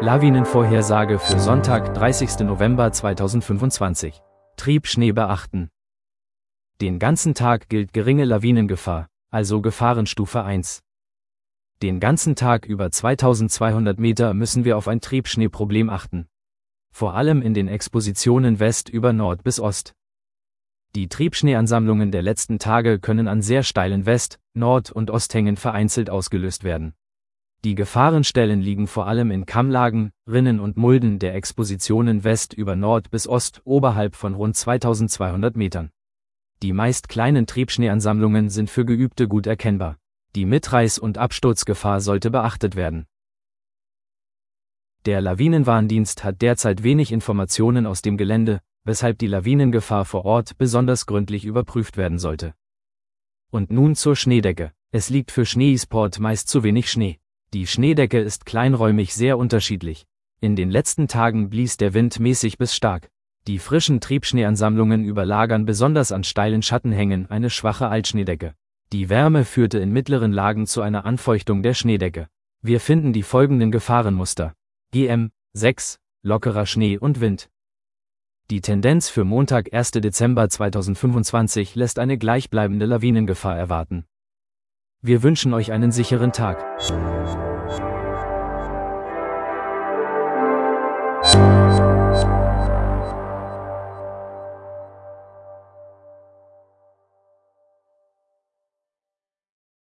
Lawinenvorhersage für Sonntag, 30. November 2025. Triebschnee beachten. Den ganzen Tag gilt geringe Lawinengefahr, also Gefahrenstufe 1. Den ganzen Tag über 2200 Meter müssen wir auf ein Triebschneeproblem achten. Vor allem in den Expositionen West über Nord bis Ost. Die Triebschneeansammlungen der letzten Tage können an sehr steilen West-, Nord- und Osthängen vereinzelt ausgelöst werden. Die Gefahrenstellen liegen vor allem in Kammlagen, Rinnen und Mulden der Expositionen West über Nord bis Ost oberhalb von rund 2200 Metern. Die meist kleinen Triebschneeansammlungen sind für Geübte gut erkennbar. Die Mitreiß- und Absturzgefahr sollte beachtet werden. Der Lawinenwarndienst hat derzeit wenig Informationen aus dem Gelände, weshalb die Lawinengefahr vor Ort besonders gründlich überprüft werden sollte. Und nun zur Schneedecke. Es liegt für Schneesport meist zu wenig Schnee. Die Schneedecke ist kleinräumig sehr unterschiedlich. In den letzten Tagen blies der Wind mäßig bis stark. Die frischen Triebschneeansammlungen überlagern besonders an steilen Schattenhängen eine schwache Altschneedecke. Die Wärme führte in mittleren Lagen zu einer Anfeuchtung der Schneedecke. Wir finden die folgenden Gefahrenmuster. GM 6, lockerer Schnee und Wind. Die Tendenz für Montag, 1. Dezember 2025 lässt eine gleichbleibende Lawinengefahr erwarten. Wir wünschen euch einen sicheren Tag.